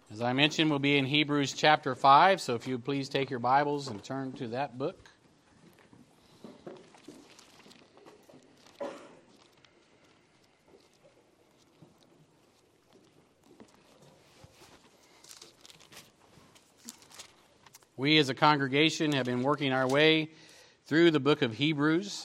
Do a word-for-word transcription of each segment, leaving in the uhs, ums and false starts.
As I mentioned, we'll be in Hebrews chapter five, so if you would please take your Bibles and turn to that book. We as a congregation have been working our way through the book of Hebrews.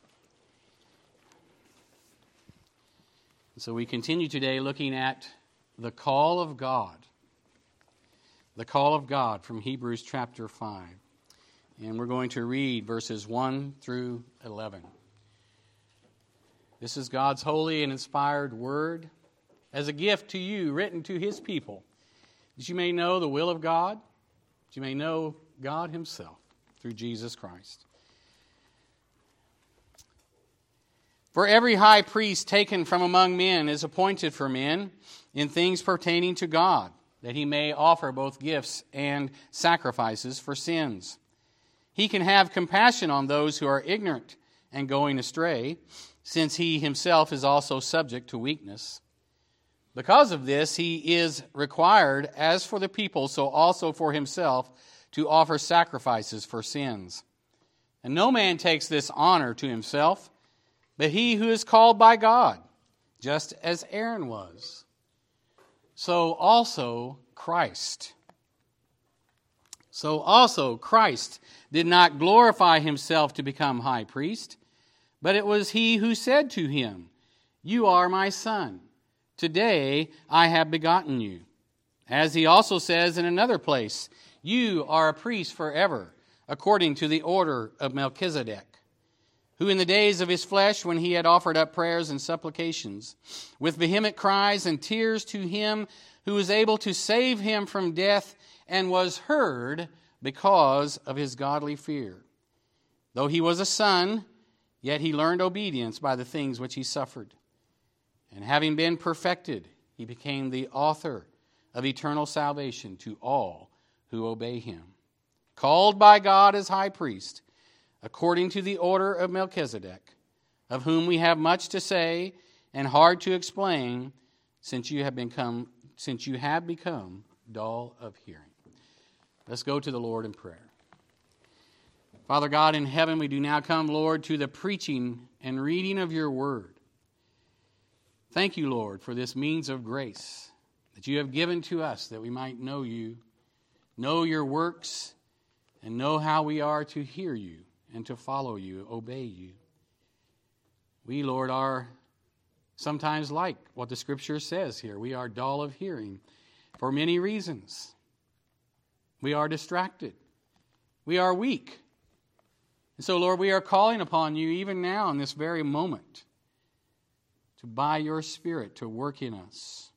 So we continue today looking at the call of God. The call of God from Hebrews chapter five. And we're going to read verses one through eleven. This is God's holy and inspired word as a gift to you, written to His people, that you may know the will of God, that you may know God Himself through Jesus Christ. For every high priest taken from among men is appointed for men in things pertaining to God, that he may offer both gifts and sacrifices for sins. He can have compassion on those who are ignorant and going astray, since he himself is also subject to weakness. Because of this, he is required, as for the people, so also for himself, to offer sacrifices for sins. And no man takes this honor to himself, but he who is called by God, just as Aaron was. So also Christ. So also Christ did not glorify himself to become high priest, but it was he who said to him, "You are my son. Today I have begotten you." As he also says in another place, "You are a priest forever, according to the order of Melchizedek, who in the days of his flesh, when he had offered up prayers and supplications, with vehement cries and tears to him who was able to save him from death, and was heard because of his godly fear. Though he was a son, yet he learned obedience by the things which he suffered. And having been perfected, he became the author of eternal salvation to all who obey him. Called by God as high priest, according to the order of Melchizedek, of whom we have much to say and hard to explain, since you have become, since you have become dull of hearing." Let's go to the Lord in prayer. Father God in heaven, we do now come, Lord, to the preaching and reading of your word. Thank you, Lord, for this means of grace that you have given to us, that we might know you, know your works, and know how we are to hear you and to follow you, obey you. We, Lord, are sometimes like what the Scripture says here. We are dull of hearing for many reasons. We are distracted. We are weak. And so, Lord, we are calling upon you even now in this very moment to, by your Spirit, to work in us,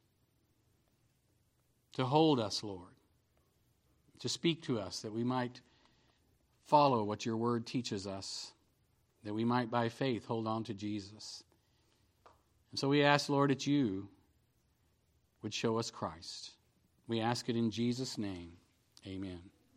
to hold us, Lord, to speak to us that we might follow what your word teaches us, that we might by faith hold on to Jesus. And so we ask, Lord, that you would show us Christ. We ask it in Jesus' name. Amen.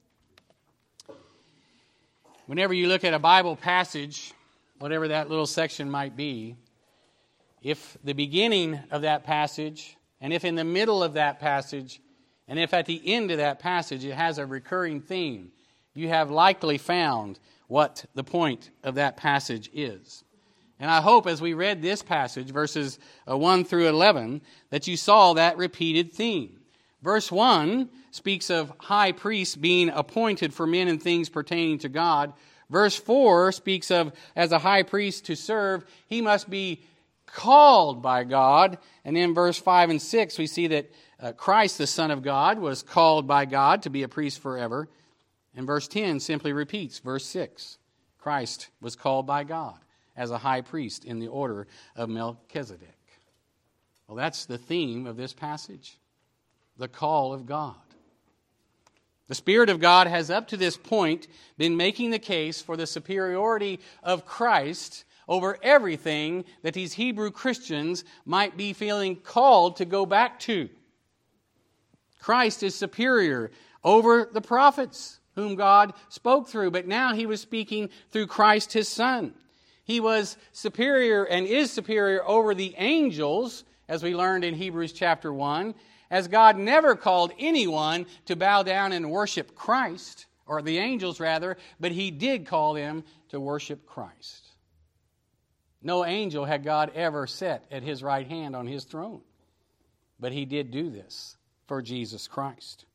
Whenever you look at a Bible passage, whatever that little section might be, if the beginning of that passage, and if in the middle of that passage, and if at the end of that passage it has a recurring theme, you have likely found what the point of that passage is. And I hope as we read this passage, verses one through eleven, that you saw that repeated theme. Verse one speaks of high priests being appointed for men and things pertaining to God. Verse four speaks of, as a high priest to serve, he must be called by God. And in verse five and six, we see that uh, Christ, the Son of God, was called by God to be a priest forever. And verse ten simply repeats verse six. Christ was called by God as a high priest in the order of Melchizedek. Well, that's the theme of this passage, the call of God. The Spirit of God has up to this point been making the case for the superiority of Christ over everything that these Hebrew Christians might be feeling called to go back to. Christ is superior over the prophets whom God spoke through, but now he was speaking through Christ his Son. He was superior and is superior over the angels, as we learned in Hebrews chapter one, as God never called anyone to bow down and worship Christ, or the angels rather, but He did call them to worship Christ. No angel had God ever set at His right hand on His throne, but He did do this for Jesus Christ.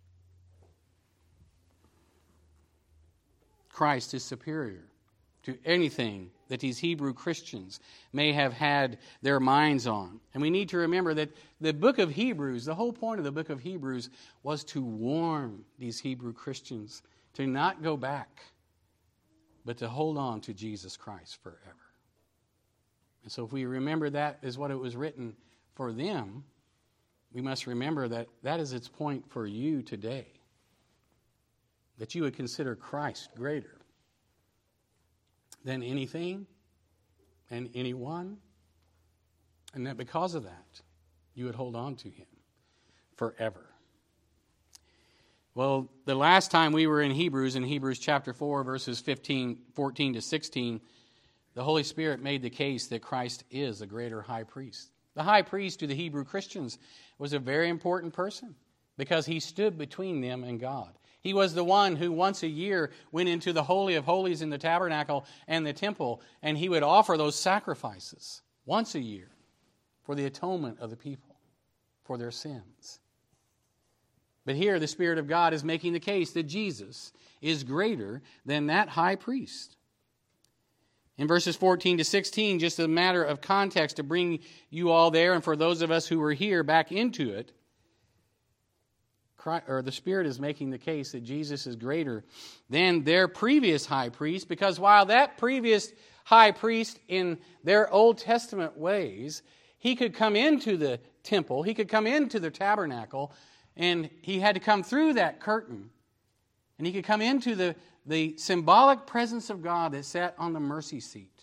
Christ is superior to anything that these Hebrew Christians may have had their minds on. And we need to remember that the book of Hebrews, the whole point of the book of Hebrews was to warn these Hebrew Christians to not go back, but to hold on to Jesus Christ forever. And so if we remember that is what it was written for them, we must remember that that is its point for you today. That you would consider Christ greater than anything and anyone, and that because of that, you would hold on to Him forever. Well, the last time we were in Hebrews, in Hebrews chapter four, verses fifteen, fourteen to sixteen, the Holy Spirit made the case that Christ is a greater high priest. The high priest to the Hebrew Christians was a very important person because he stood between them and God. He was the one who once a year went into the Holy of Holies in the tabernacle and the temple, and he would offer those sacrifices once a year for the atonement of the people, for their sins. But here the Spirit of God is making the case that Jesus is greater than that high priest. In verses fourteen to sixteen, just a matter of context to bring you all there, and for those of us who were here back into it, Christ, or the Spirit is making the case that Jesus is greater than their previous high priest, because while that previous high priest in their Old Testament ways, he could come into the temple, he could come into the tabernacle, and he had to come through that curtain, and he could come into the, the symbolic presence of God that sat on the mercy seat.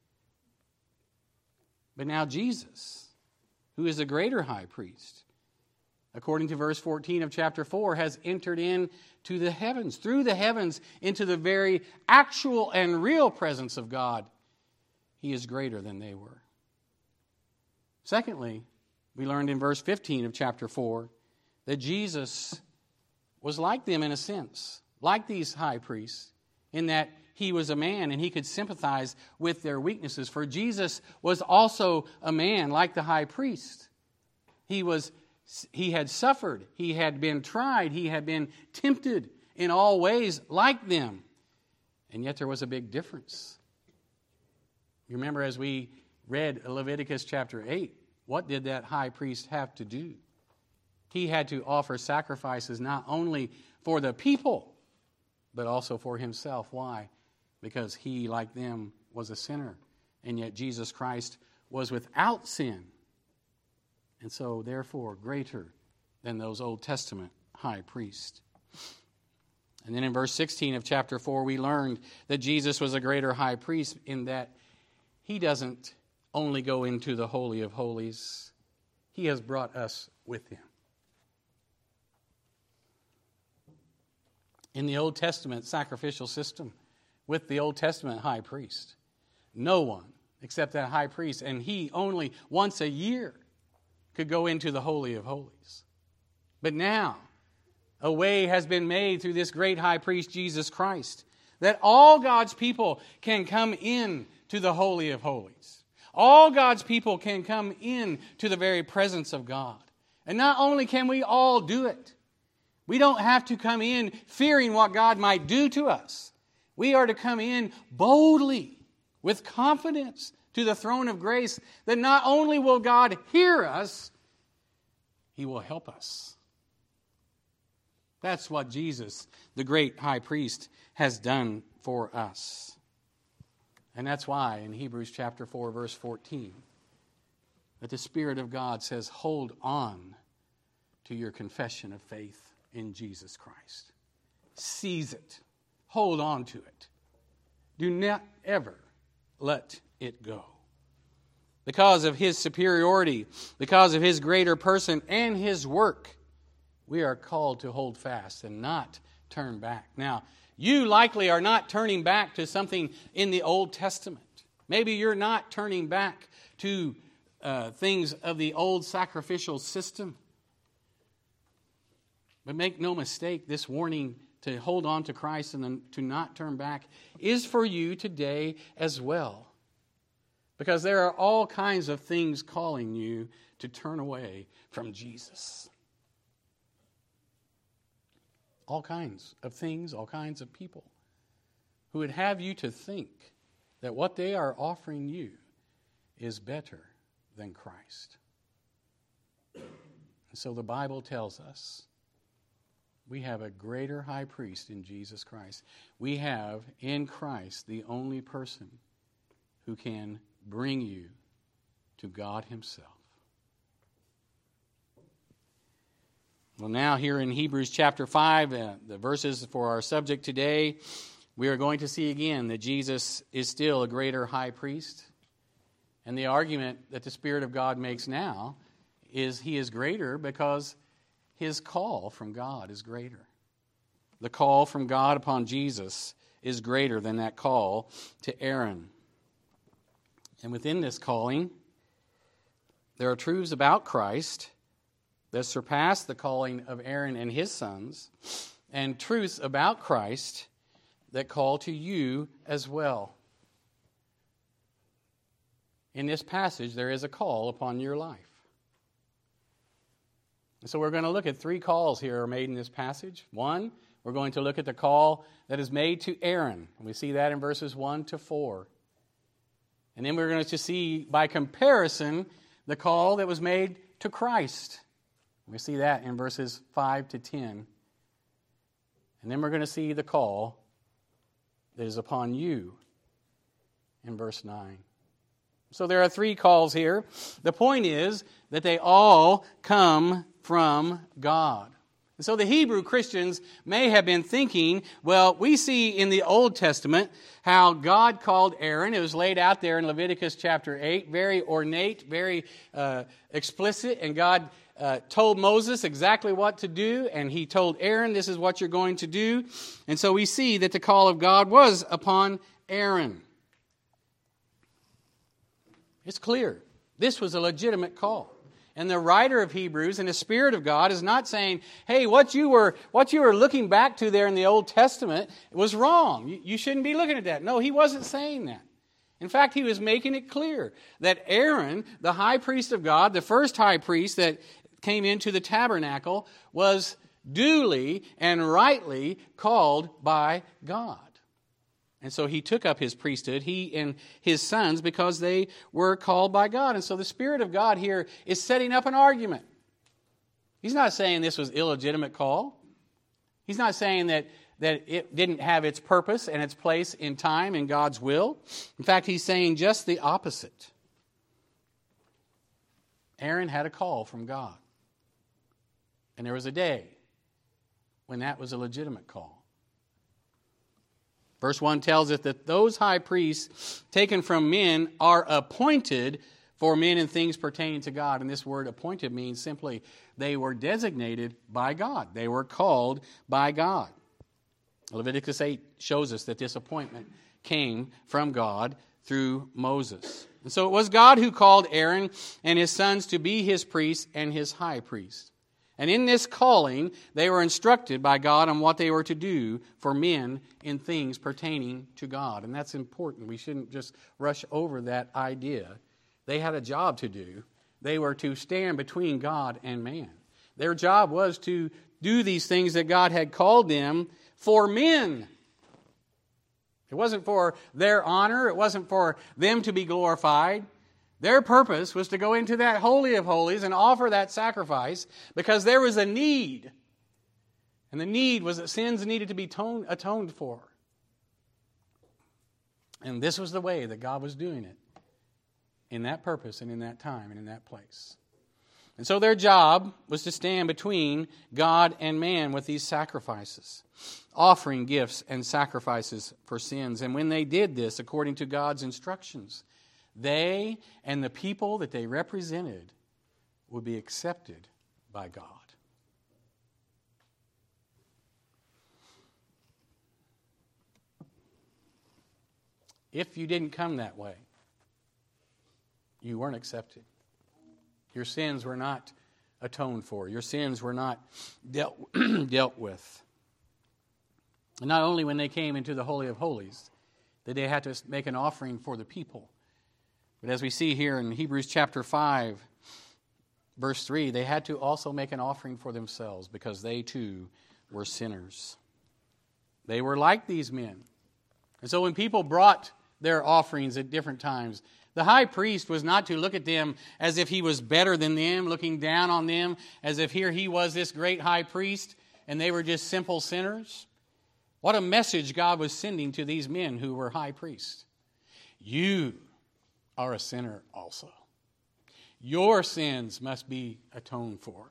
But now Jesus, who is a greater high priest, according to verse fourteen of chapter four, has entered into the heavens, through the heavens, into the very actual and real presence of God. He is greater than they were. Secondly, we learned in verse fifteen of chapter four that Jesus was like them in a sense, like these high priests, in that he was a man and he could sympathize with their weaknesses. For Jesus was also a man like the high priest. He was He had suffered, he had been tried, he had been tempted in all ways like them. And yet there was a big difference. You remember as we read Leviticus chapter eight, what did that high priest have to do? He had to offer sacrifices not only for the people, but also for himself. Why? Because he, like them, was a sinner. And yet Jesus Christ was without sin. And so, therefore, greater than those Old Testament high priests. And then in verse sixteen of chapter four, we learned that Jesus was a greater high priest in that he doesn't only go into the Holy of Holies. He has brought us with him. In the Old Testament sacrificial system, with the Old Testament high priest, no one except that high priest, and he only once a year, could go into the Holy of Holies. But now, a way has been made through this great high priest, Jesus Christ, that all God's people can come in to the Holy of Holies. All God's people can come in to the very presence of God. And not only can we all do it, we don't have to come in fearing what God might do to us. We are to come in boldly, with confidence, to the throne of grace, that not only will God hear us, He will help us. That's what Jesus, the great high priest, has done for us. And that's why in Hebrews chapter four, verse fourteen, that the Spirit of God says, hold on to your confession of faith in Jesus Christ. Seize it. Hold on to it. Do not ever let it go. Because of His superiority, because of His greater person and His work, we are called to hold fast and not turn back. Now, you likely are not turning back to something in the Old Testament. Maybe you're not turning back to uh, things of the old sacrificial system. But make no mistake, this warning to hold on to Christ and then to not turn back is for you today as well. Because there are all kinds of things calling you to turn away from Jesus. All kinds of things, all kinds of people who would have you to think that what they are offering you is better than Christ. And so the Bible tells us we have a greater high priest in Jesus Christ. We have in Christ the only person who can bring you to God Himself. Well, now here in Hebrews chapter five, uh, the verses for our subject today, we are going to see again that Jesus is still a greater high priest. And the argument that the Spirit of God makes now is He is greater because His call from God is greater. The call from God upon Jesus is greater than that call to Aaron. And within this calling, there are truths about Christ that surpass the calling of Aaron and his sons, and truths about Christ that call to you as well. In this passage, there is a call upon your life. And so we're going to look at three calls here are made in this passage. One, we're going to look at the call that is made to Aaron. And we see that in verses one to four. And then we're going to see, by comparison, the call that was made to Christ. We see that in verses five to ten. And then we're going to see the call that is upon you in verse nine. So there are three calls here. The point is that they all come from God. And so the Hebrew Christians may have been thinking, well, we see in the Old Testament how God called Aaron. It was laid out there in Leviticus chapter eight, very ornate, very uh, explicit, and God uh, told Moses exactly what to do, and He told Aaron, this is what you're going to do. And so we see that the call of God was upon Aaron. It's clear. This was a legitimate call. And the writer of Hebrews and the Spirit of God is not saying, hey, what you were what you were looking back to there in the Old Testament was wrong. You, you shouldn't be looking at that. No, he wasn't saying that. In fact, he was making it clear that Aaron, the high priest of God, the first high priest that came into the tabernacle, was duly and rightly called by God. And so he took up his priesthood, he and his sons, because they were called by God. And so the Spirit of God here is setting up an argument. He's not saying this was illegitimate call. He's not saying that, that it didn't have its purpose and its place in time in God's will. In fact, he's saying just the opposite. Aaron had a call from God. And there was a day when that was a legitimate call. Verse one tells us that those high priests taken from men are appointed for men and things pertaining to God. And this word appointed means simply they were designated by God. They were called by God. Leviticus eight shows us that this appointment came from God through Moses. And so it was God who called Aaron and his sons to be his priests and his high priest. And in this calling, they were instructed by God on what they were to do for men in things pertaining to God. And that's important. We shouldn't just rush over that idea. They had a job to do. They were to stand between God and man. Their job was to do these things that God had called them for men. It wasn't for their honor. It wasn't for them to be glorified. Their purpose was to go into that Holy of Holies and offer that sacrifice because there was a need. And the need was that sins needed to be atoned, atoned for. And this was the way that God was doing it in that purpose and in that time and in that place. And so their job was to stand between God and man with these sacrifices, offering gifts and sacrifices for sins. And when they did this according to God's instructions, they and the people that they represented would be accepted by God. If you didn't come that way, you weren't accepted. Your sins were not atoned for. Your sins were not dealt, dealt with. And not only when they came into the Holy of Holies did they have to make an offering for the people, but as we see here in Hebrews chapter five, verse three, they had to also make an offering for themselves because they too were sinners. They were like these men. And so when people brought their offerings at different times, the high priest was not to look at them as if he was better than them, looking down on them, as if here he was this great high priest and they were just simple sinners. What a message God was sending to these men who were high priests. You are a sinner also. Your sins must be atoned for.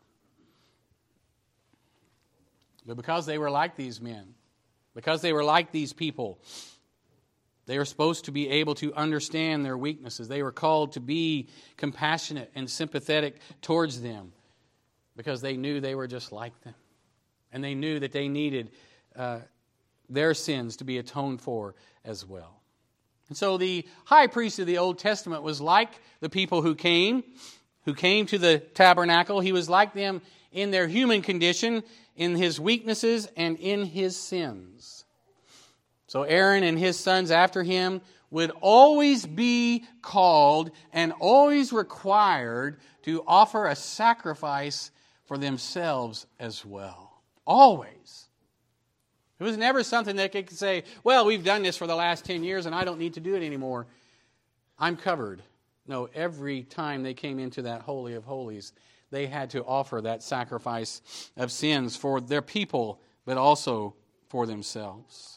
But because they were like these men, because they were like these people, they were supposed to be able to understand their weaknesses. They were called to be compassionate and sympathetic towards them because they knew they were just like them. And they knew that they needed uh, their sins to be atoned for as well. And so the high priest of the Old Testament was like the people who came, who came to the tabernacle. He was like them in their human condition, in his weaknesses, and in his sins. So Aaron and his sons after him would always be called and always required to offer a sacrifice for themselves as well. Always. It was never something that they could say, well, we've done this for the last ten years and I don't need to do it anymore. I'm covered. No, every time they came into that Holy of Holies, they had to offer that sacrifice of sins for their people, but also for themselves.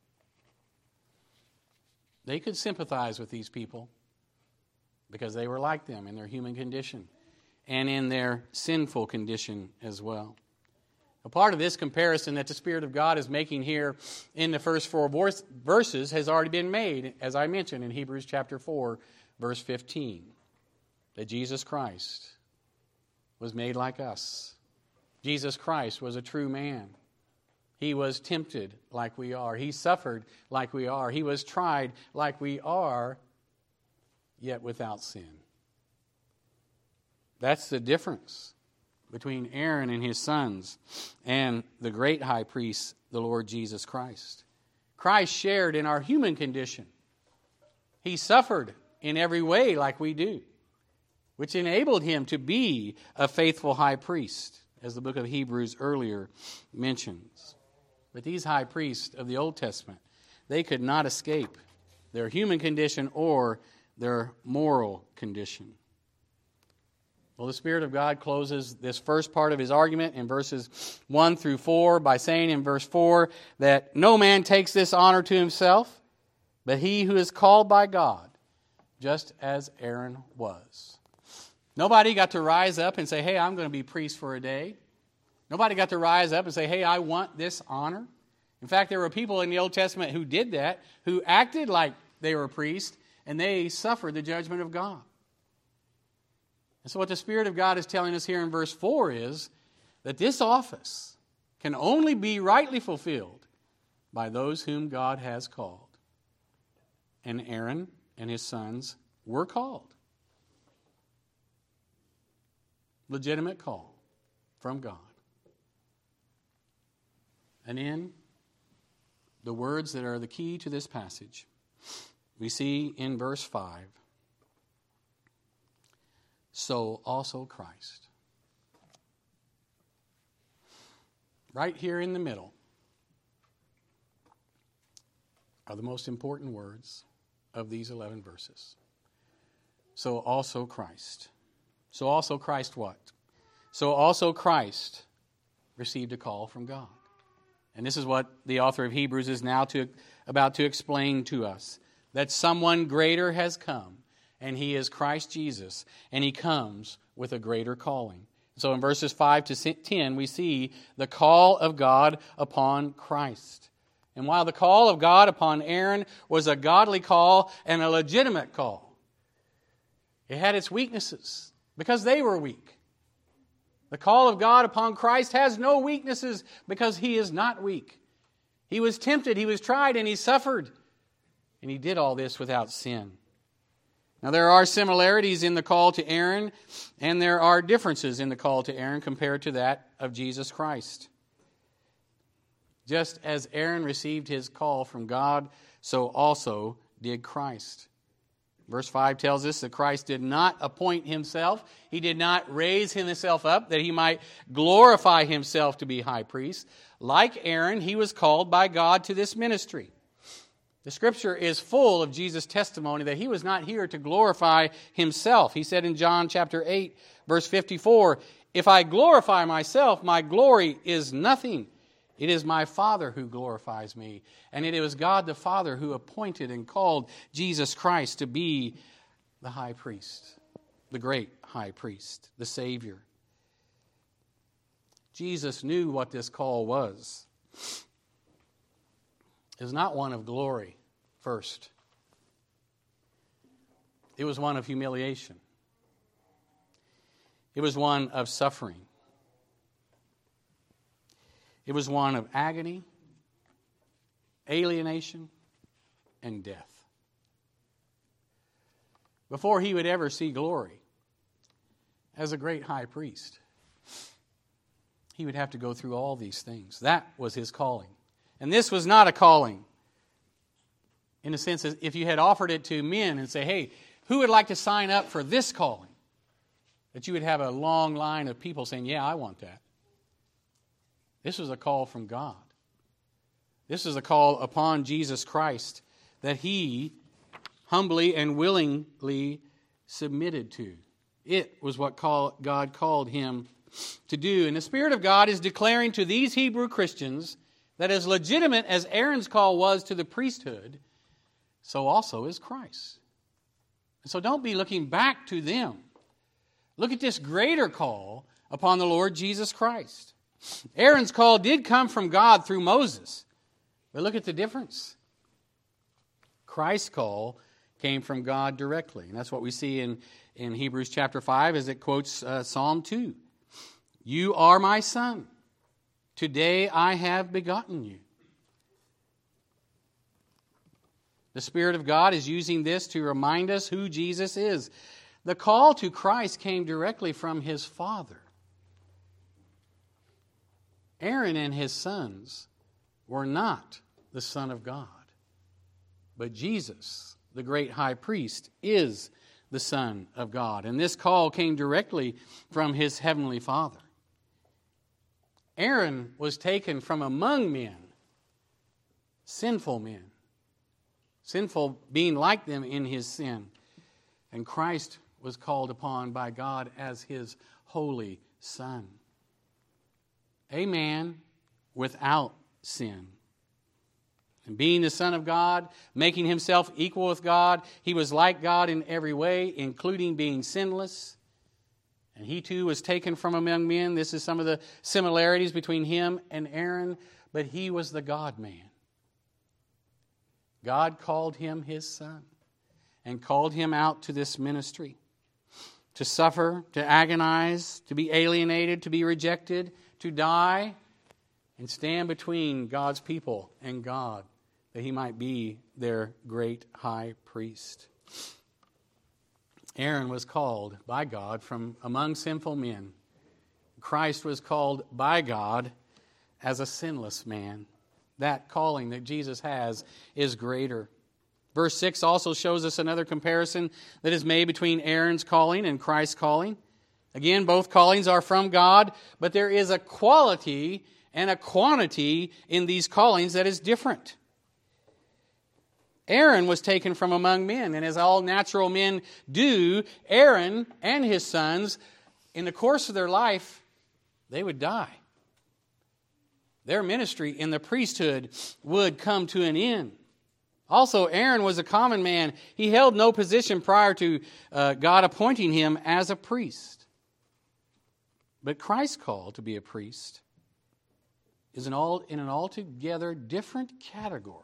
They could sympathize with these people because they were like them in their human condition and in their sinful condition as well. A part of this comparison that the Spirit of God is making here in the first four verses has already been made, as I mentioned, in Hebrews chapter four, verse fifteen. That Jesus Christ was made like us. Jesus Christ was a true man. He was tempted like we are. He suffered like we are. He was tried like we are, yet without sin. That's the difference between Aaron and his sons and the great high priest, the Lord Jesus Christ. Christ shared in our human condition. He suffered in every way like we do, which enabled him to be a faithful high priest, as the book of Hebrews earlier mentions. But these high priests of the Old Testament, they could not escape their human condition or their moral condition. Well, the Spirit of God closes this first part of his argument in verses one through four by saying in verse four that no man takes this honor to himself, but he who is called by God, just as Aaron was. Nobody got to rise up and say, hey, I'm going to be priest for a day. Nobody got to rise up and say, hey, I want this honor. In fact, there were people in the Old Testament who did that, who acted like they were priests, and they suffered the judgment of God. And so what the Spirit of God is telling us here in verse four is that this office can only be rightly fulfilled by those whom God has called. And Aaron and his sons were called. Legitimate call from God. And in the words that are the key to this passage, we see in verse five, so also Christ. Right here in the middle are the most important words of these eleven verses. So also Christ. So also Christ what? So also Christ received a call from God. And this is what the author of Hebrews is now to, about to explain to us. That someone greater has come, and he is Christ Jesus, and he comes with a greater calling. So in verses five to ten, we see the call of God upon Christ. And while the call of God upon Aaron was a godly call and a legitimate call, it had its weaknesses because they were weak. The call of God upon Christ has no weaknesses because he is not weak. He was tempted, he was tried, and he suffered. And he did all this without sin. Now there are similarities in the call to Aaron, and there are differences in the call to Aaron compared to that of Jesus Christ. Just as Aaron received his call from God, so also did Christ. Verse five tells us that Christ did not appoint himself. He did not raise himself up that he might glorify himself to be high priest. Like Aaron, he was called by God to this ministry. The Scripture is full of Jesus' testimony that he was not here to glorify himself. He said in John chapter eight, verse fifty-four, "If I glorify myself, my glory is nothing. It is my Father who glorifies me." And it was God the Father who appointed and called Jesus Christ to be the high priest, the great high priest, the Savior. Jesus knew what this call was. It was not one of glory first. It was one of humiliation. It was one of suffering. It was one of agony, alienation, and death. Before he would ever see glory as a great high priest, he would have to go through all these things. That was his calling. And this was not a calling, in a sense, as if you had offered it to men and say, hey, who would like to sign up for this calling? That you would have a long line of people saying, yeah, I want that. This was a call from God. This is a call upon Jesus Christ that he humbly and willingly submitted to. It was what call, God called him to do. And the Spirit of God is declaring to these Hebrew Christians that as legitimate as Aaron's call was to the priesthood, so also is Christ. And so don't be looking back to them. Look at this greater call upon the Lord Jesus Christ. Aaron's call did come from God through Moses. But look at the difference. Christ's call came from God directly. And that's what we see in, in Hebrews chapter five as it quotes uh, Psalm two. You are my son. Today I have begotten you. The Spirit of God is using this to remind us who Jesus is. The call to Christ came directly from his Father. Aaron and his sons were not the Son of God. But Jesus, the great high priest, is the Son of God. And this call came directly from his heavenly Father. Aaron was taken from among men, sinful men, sinful being like them in his sin. And Christ was called upon by God as his holy Son. A man without sin. And being the Son of God, making himself equal with God, he was like God in every way, including being sinless. And he too was taken from among men. This is some of the similarities between him and Aaron, but he was the God-man. God called him his son and called him out to this ministry, to suffer, to agonize, to be alienated, to be rejected, to die, and stand between God's people and God, that he might be their great high priest. Aaron was called by God from among sinful men. Christ was called by God as a sinless man. That calling that Jesus has is greater. Verse six also shows us another comparison that is made between Aaron's calling and Christ's calling. Again, both callings are from God, but there is a quality and a quantity in these callings that is different. Aaron was taken from among men, and as all natural men do, Aaron and his sons, in the course of their life, they would die. Their ministry in the priesthood would come to an end. Also, Aaron was a common man. He held no position prior to uh, God appointing him as a priest. But Christ's call to be a priest is an all, in an altogether different category.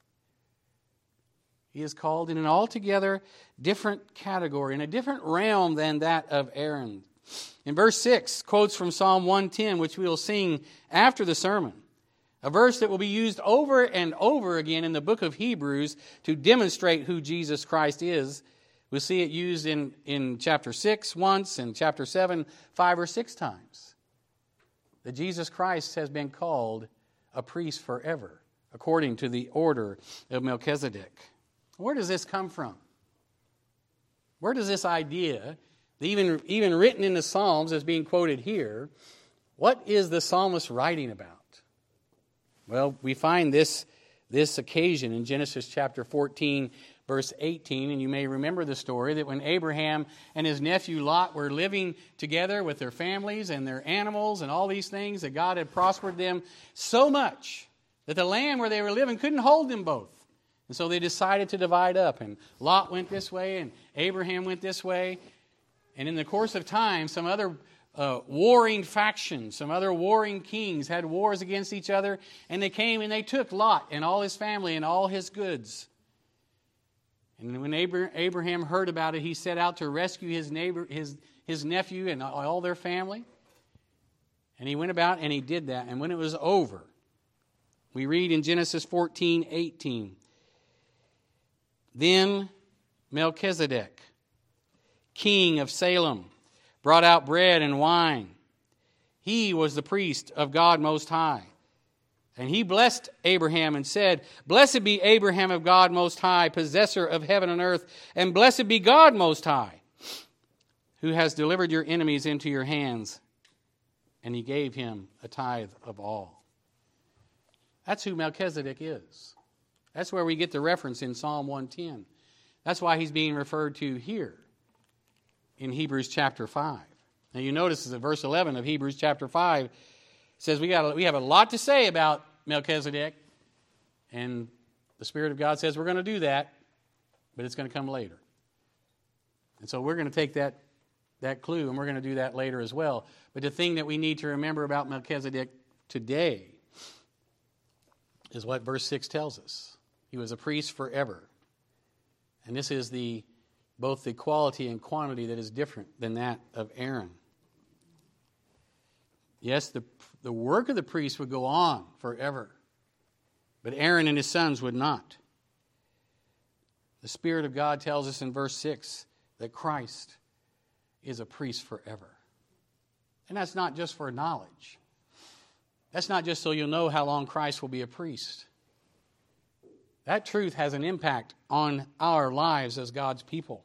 He is called in an altogether different category, in a different realm than that of Aaron. In verse six, quotes from Psalm one ten, which we will sing after the sermon. A verse that will be used over and over again in the book of Hebrews to demonstrate who Jesus Christ is. We see it used in, in chapter six once, and chapter seven, five or six times. That Jesus Christ has been called a priest forever, according to the order of Melchizedek. Where does this come from? Where does this idea, even, even written in the Psalms as being quoted here, what is the psalmist writing about? Well, we find this, this occasion in Genesis chapter fourteen, verse eighteen, and you may remember the story that when Abraham and his nephew Lot were living together with their families and their animals and all these things, that God had prospered them so much that the land where they were living couldn't hold them both. And so they decided to divide up, and Lot went this way and Abraham went this way. And in the course of time, some other uh, warring factions, some other warring kings had wars against each other, and they came and they took Lot and all his family and all his goods. And when Abraham heard about it, he set out to rescue his neighbor, his, his nephew and all their family. And he went about and he did that. And when it was over, we read in Genesis fourteen eighteen, then Melchizedek, king of Salem, brought out bread and wine. He was the priest of God Most High. And he blessed Abraham and said, Blessed be Abraham of God Most High, possessor of heaven and earth, and blessed be God Most High, who has delivered your enemies into your hands. And he gave him a tithe of all. That's who Melchizedek is. That's where we get the reference in Psalm one ten. That's why he's being referred to here in Hebrews chapter five. Now you notice that verse eleven of Hebrews chapter five says we got we have a lot to say about Melchizedek, and the Spirit of God says we're going to do that, but it's going to come later. And so we're going to take that, that clue, and we're going to do that later as well. But the thing that we need to remember about Melchizedek today is what verse six tells us. He was a priest forever. And this is the both the quality and quantity that is different than that of Aaron. Yes, the, the work of the priest would go on forever, but Aaron and his sons would not. The Spirit of God tells us in verse six that Christ is a priest forever. And that's not just for knowledge. That's not just so you'll know how long Christ will be a priest. That truth has an impact on our lives as God's people.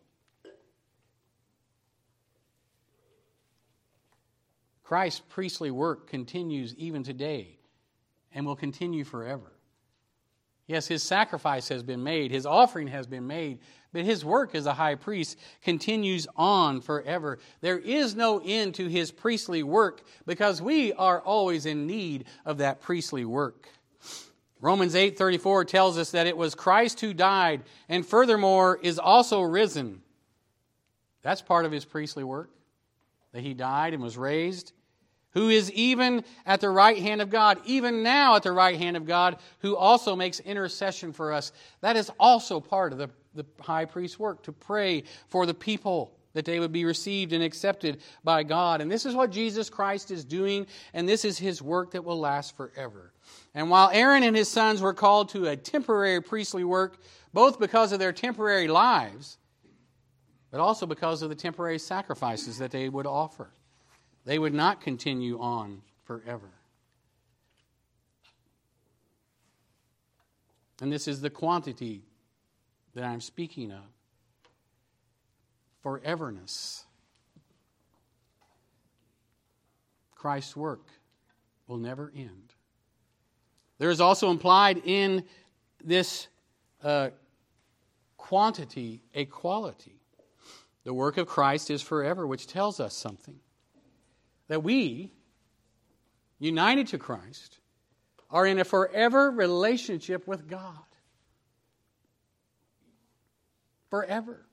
Christ's priestly work continues even today and will continue forever. Yes, his sacrifice has been made, his offering has been made, but his work as a high priest continues on forever. There is no end to his priestly work because we are always in need of that priestly work. Romans eight thirty-four tells us that it was Christ who died and furthermore is also risen. That's part of his priestly work, that he died and was raised. Who is even at the right hand of God, even now at the right hand of God, who also makes intercession for us. That is also part of the, the high priest's work, to pray for the people, that they would be received and accepted by God. And this is what Jesus Christ is doing, and this is his work that will last forever. And while Aaron and his sons were called to a temporary priestly work, both because of their temporary lives, but also because of the temporary sacrifices that they would offer, they would not continue on forever. And this is the quantity that I'm speaking of. Foreverness. Christ's work will never end. There is also implied in this uh, quantity a quality. The work of Christ is forever, which tells us something. That we, united to Christ, are in a forever relationship with God. Forever.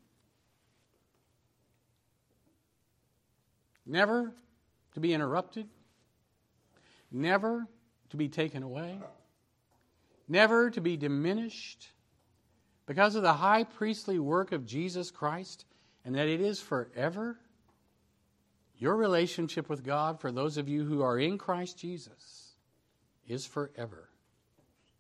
Never to be interrupted. Never to be taken away. Never to be diminished. Because of the high priestly work of Jesus Christ, and that it is forever. Your relationship with God, for those of you who are in Christ Jesus, is forever.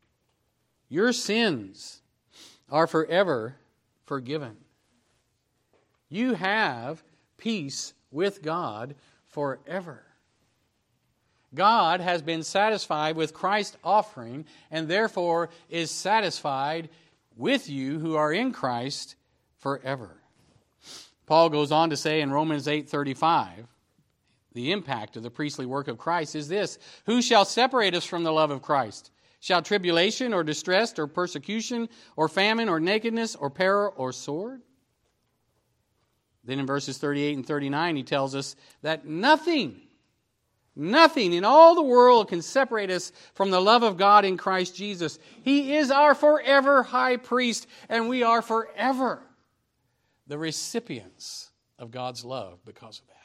Your sins are forever forgiven. You have peace with God forever. God has been satisfied with Christ's offering and therefore is satisfied with you who are in Christ forever. Paul goes on to say in Romans eight thirty-five, the impact of the priestly work of Christ is this: who shall separate us from the love of Christ? Shall tribulation or distress or persecution or famine or nakedness or peril or sword? Then in verses thirty-eight and thirty-nine he tells us that nothing, nothing in all the world can separate us from the love of God in Christ Jesus. He is our forever high priest, and we are forever the recipients of God's love because of that.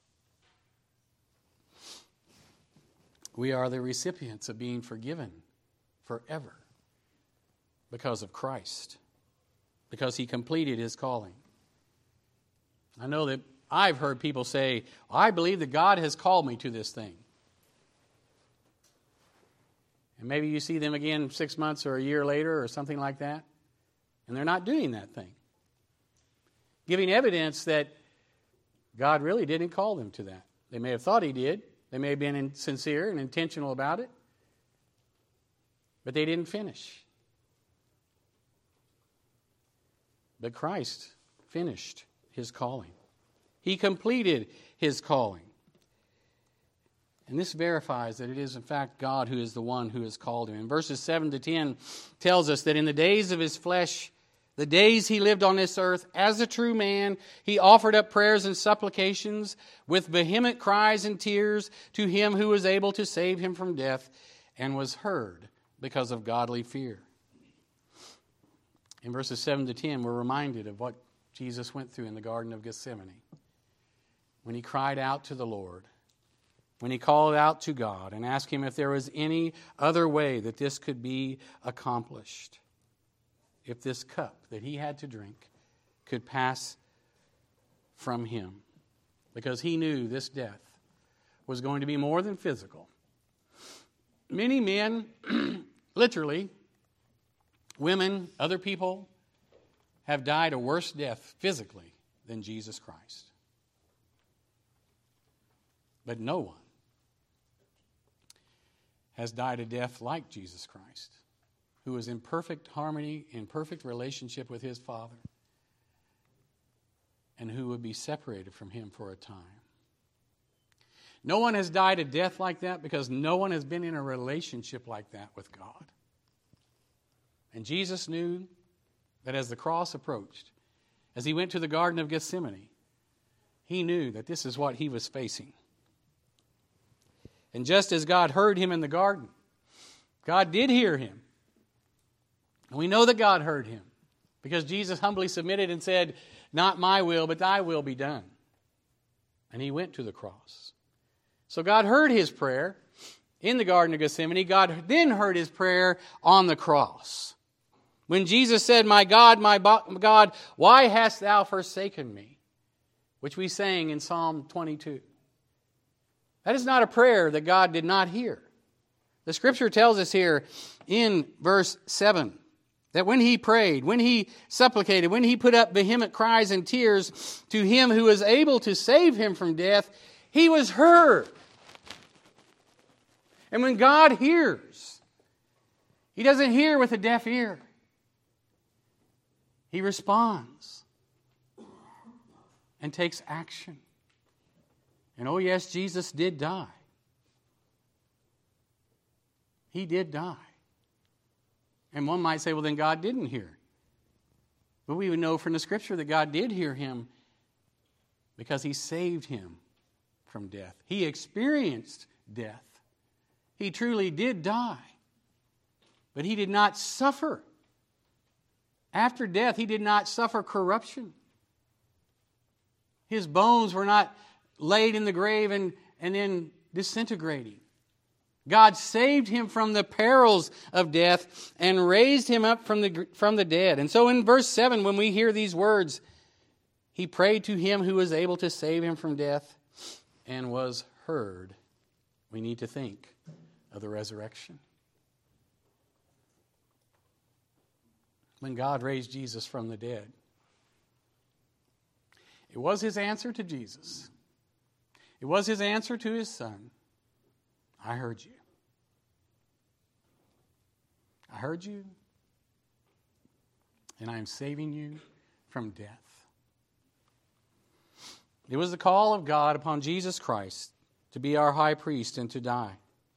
We are the recipients of being forgiven forever because of Christ, because He completed His calling. I know that I've heard people say, I believe that God has called me to this thing. And maybe you see them again six months or a year later or something like that, and they're not doing that thing, giving evidence that God really didn't call them to that. They may have thought He did. They may have been sincere and intentional about it, but they didn't finish. But Christ finished His calling. He completed His calling. And this verifies that it is in fact God who is the one who has called him. In verses seven to ten tells us that in the days of His flesh, the days He lived on this earth, as a true man, He offered up prayers and supplications with vehement cries and tears to Him who was able to save Him from death, and was heard because of godly fear. In verses seven to ten, we're reminded of what Jesus went through in the Garden of Gethsemane, when He cried out to the Lord, when He called out to God and asked Him if there was any other way that this could be accomplished, if this cup that He had to drink could pass from Him, because He knew this death was going to be more than physical. Many men, literally, women, other people, have died a worse death physically than Jesus Christ. But no one has died a death like Jesus Christ, who was in perfect harmony, in perfect relationship with His Father, and who would be separated from Him for a time. No one has died a death like that because no one has been in a relationship like that with God. And Jesus knew that as the cross approached, as He went to the Garden of Gethsemane, He knew that this is what He was facing. And just as God heard Him in the garden, God did hear Him. And we know that God heard Him because Jesus humbly submitted and said, not my will, but Thy will be done. And He went to the cross. So God heard His prayer in the Garden of Gethsemane. God then heard His prayer on the cross, when Jesus said, my God, my God, why hast Thou forsaken me? Which we sang in Psalm twenty-two. That is not a prayer that God did not hear. The Scripture tells us here in verse seven that when He prayed, when He supplicated, when He put up vehement cries and tears to Him who was able to save Him from death, He was heard. And when God hears, He doesn't hear with a deaf ear. He responds and takes action. And oh yes, Jesus did die. He did die. And one might say, well, then God didn't hear. But we would know from the Scripture that God did hear Him because He saved Him from death. He experienced death. He truly did die. But He did not suffer. After death, He did not suffer corruption. His bones were not laid in the grave and, and then disintegrating. God saved Him from the perils of death and raised Him up from the, from the dead. And so in verse seven, when we hear these words, He prayed to Him who was able to save Him from death and was heard. We need to think of the resurrection. When God raised Jesus from the dead, It was his answer to Jesus. It was his answer to his son. I heard you. I heard you, and I am saving you from death. It was the call of God upon Jesus Christ to be our high priest and to die.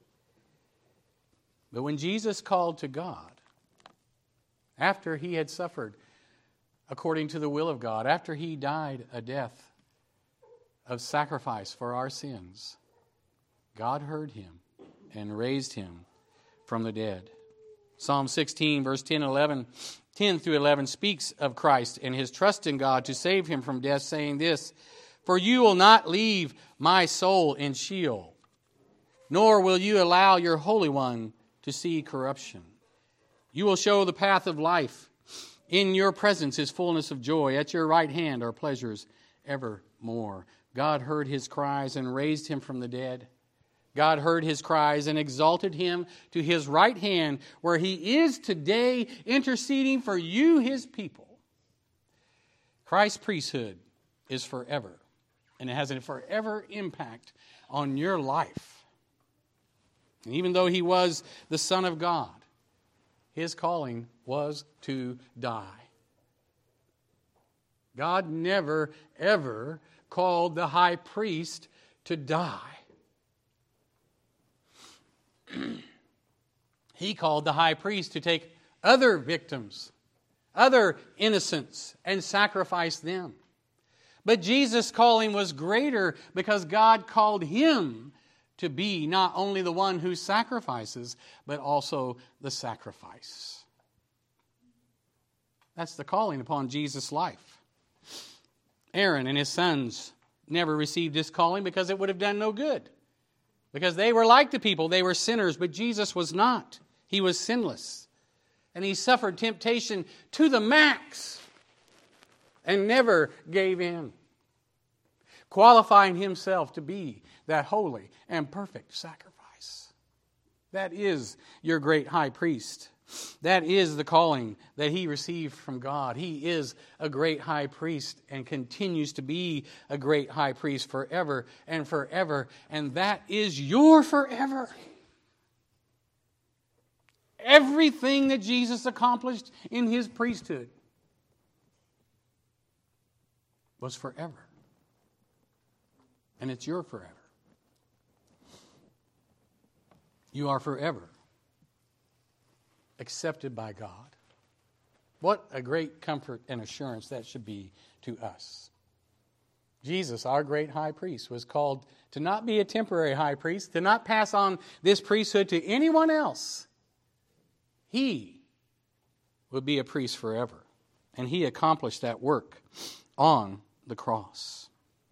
But when Jesus called to God, after he had suffered according to the will of God, after he died a death of sacrifice for our sins, God heard him and raised him from the dead. Psalm sixteen, verse ten, eleven, ten through eleven speaks of Christ and his trust in God to save him from death, saying this, "For you will not leave my soul in Sheol, nor will you allow your Holy One to see corruption. You will show the path of life. In your presence is fullness of joy. At your right hand are pleasures evermore." God heard his cries and raised him from the dead. God heard his cries and exalted him to his right hand, where he is today interceding for you, his people. Christ's priesthood is forever, and it has a forever impact on your life. And even though he was the Son of God, his calling was to die. God never, ever called the high priest to die. He called the high priest to take other victims, other innocents, and sacrifice them. But Jesus' calling was greater because God called him to be not only the one who sacrifices, but also the sacrifice. That's the calling upon Jesus' life. Aaron and his sons never received this calling because it would have done no good. Because they were like the people, they were sinners, but Jesus was not. He was sinless. And he suffered temptation to the max and never gave in, qualifying himself to be that holy and perfect sacrifice. That is your great high priest. That is the calling that he received from God. He is a great high priest and continues to be a great high priest forever and forever. And that is your forever. Everything that Jesus accomplished in his priesthood was forever. And it's your forever. You are forever accepted by God. What a great comfort and assurance that should be to us. Jesus, our great high priest, was called to not be a temporary high priest, to not pass on this priesthood to anyone else. He would be a priest forever. And he accomplished that work on the cross.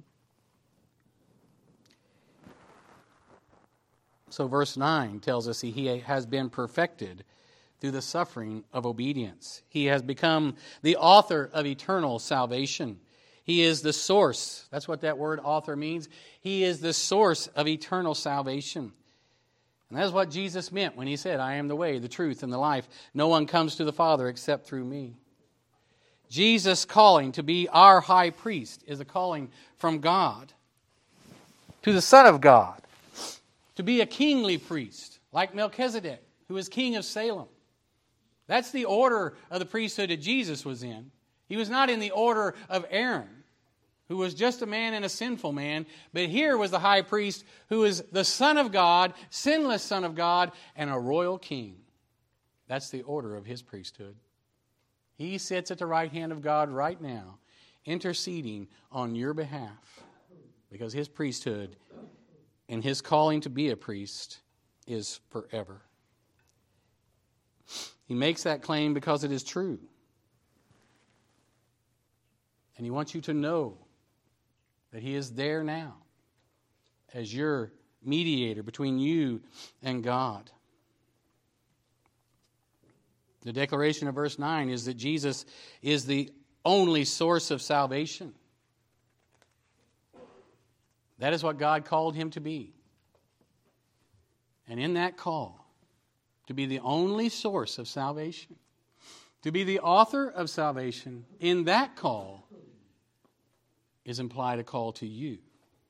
So verse nine tells us he has been perfected through the suffering of obedience. He has become the author of eternal salvation. He is the source. That's what that word author means. He is the source of eternal salvation. And that is what Jesus meant when he said, "I am the way, the truth, and the life. No one comes to the Father except through me." Jesus' calling to be our high priest is a calling from God to the Son of God, to be a kingly priest, like Melchizedek, who was king of Salem. That's the order of the priesthood that Jesus was in. He was not in the order of Aaron, who was just a man and a sinful man, but here was the high priest who is the Son of God, sinless Son of God, and a royal king. That's the order of his priesthood. He sits at the right hand of God right now, interceding on your behalf, because his priesthood and his calling to be a priest is forever. He makes that claim because it is true. And he wants you to know that he is there now as your mediator between you and God. The declaration of verse nine is that Jesus is the only source of salvation. That is what God called him to be. And in that call, to be the only source of salvation, to be the author of salvation, in that call is implied a call to you.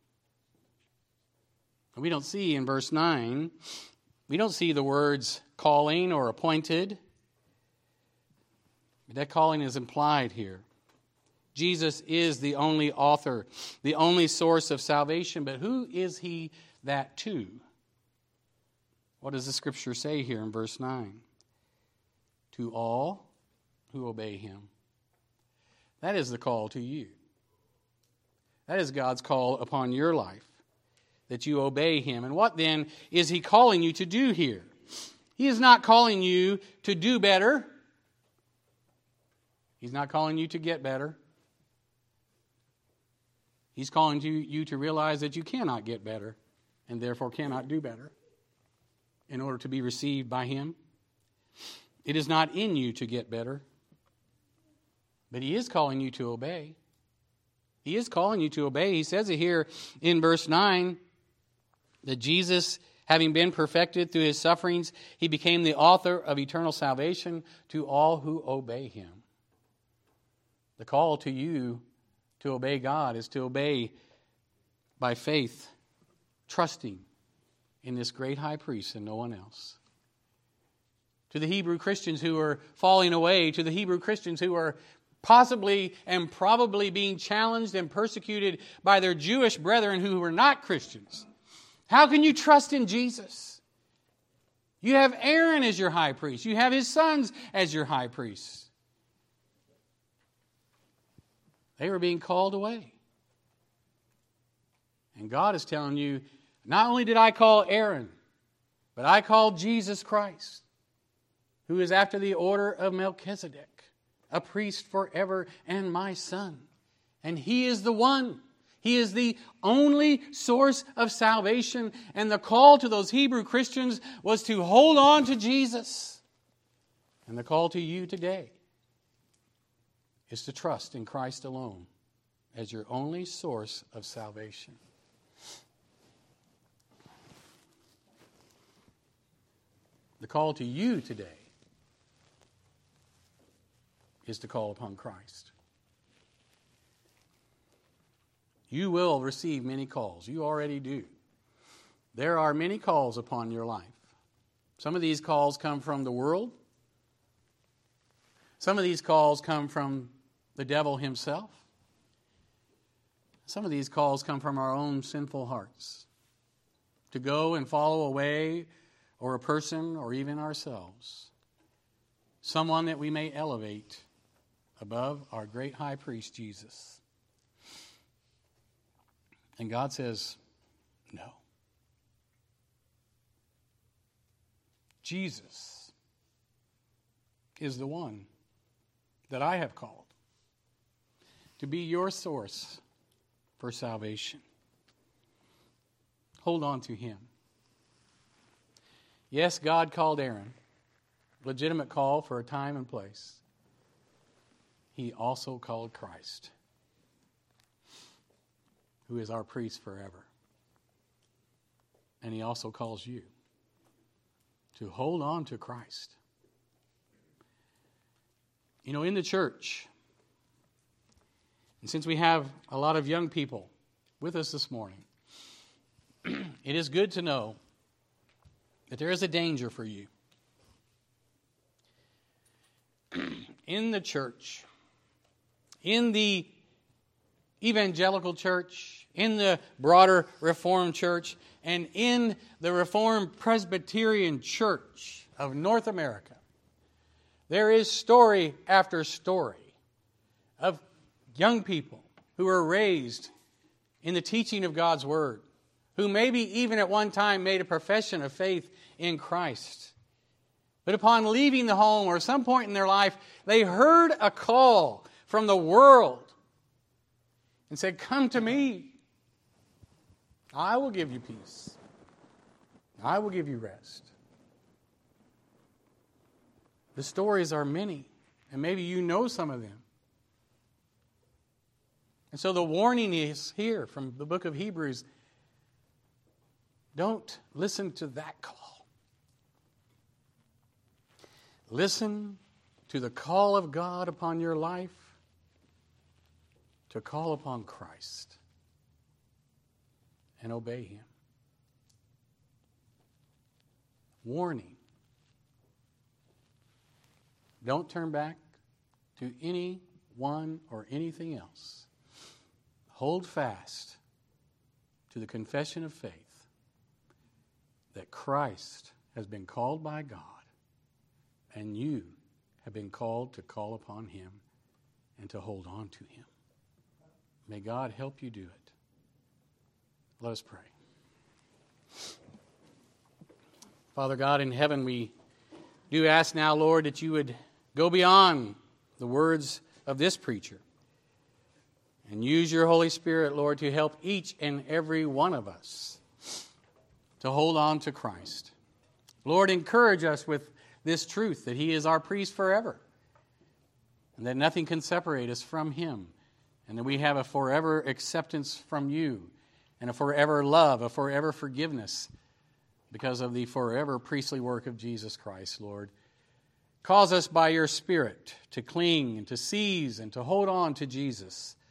We don't see in verse nine, we don't see the words calling or appointed. That calling is implied here. Jesus is the only author, the only source of salvation, but who is he that to? What does the Scripture say here in verse nine? To all who obey him. That is the call to you. That is God's call upon your life, that you obey him. And what then is he calling you to do here? He is not calling you to do better. He's not calling you to get better. He's calling you, you to realize that you cannot get better and therefore cannot do better in order to be received by him. It is not in you to get better, but he is calling you to obey. He is calling you to obey. He says it here in verse nine that Jesus, having been perfected through his sufferings, he became the author of eternal salvation to all who obey him. The call to you to obey God is to obey by faith, trusting in this great high priest and no one else. To the Hebrew Christians who are falling away, to the Hebrew Christians who are possibly and probably being challenged and persecuted by their Jewish brethren who were not Christians. How can you trust in Jesus? You have Aaron as your high priest. You have his sons as your high priests. They were being called away. And God is telling you, not only did I call Aaron, but I called Jesus Christ, who is after the order of Melchizedek, a priest forever and my son. And he is the one. He is the only source of salvation. And the call to those Hebrew Christians was to hold on to Jesus. And the call to you today is to trust in Christ alone as your only source of salvation. The call to you today is to call upon Christ. You will receive many calls. You already do. There are many calls upon your life. Some of these calls come from the world. Some of these calls come from the devil himself. Some of these calls come from our own sinful hearts to go and follow a way or a person or even ourselves, someone that we may elevate above our great high priest Jesus. And God says, no. Jesus is the one that I have called to be your source for salvation. Hold on to him. Yes, God called Aaron. Legitimate call for a time and place. He also called Christ, who is our priest forever. And he also calls you to hold on to Christ. You know, in the church, and since we have a lot of young people with us this morning, it is good to know that there is a danger for you. In the church, in the evangelical church, in the broader Reformed church, and in the Reformed Presbyterian Church of North America, there is story after story of young people who are raised in the teaching of God's Word, who maybe even at one time made a profession of faith in Christ. But upon leaving the home or some point in their life, they heard a call from the world and said, "Come to me. I will give you peace. I will give you rest." The stories are many, and maybe you know some of them. And so the warning is here from the book of Hebrews. Don't listen to that call. Listen to the call of God upon your life to call upon Christ and obey Him. Warning. Don't turn back to anyone or anything else. Hold fast to the confession of faith that Christ has been called by God, and you have been called to call upon Him and to hold on to Him. May God help you do it. Let us pray. Father God in heaven, we do ask now, Lord, that you would go beyond the words of this preacher and use your Holy Spirit, Lord, to help each and every one of us to hold on to Christ. Lord, encourage us with this truth that He is our priest forever and that nothing can separate us from Him, and that we have a forever acceptance from you and a forever love, a forever forgiveness because of the forever priestly work of Jesus Christ, Lord. Cause us by your Spirit to cling and to seize and to hold on to Jesus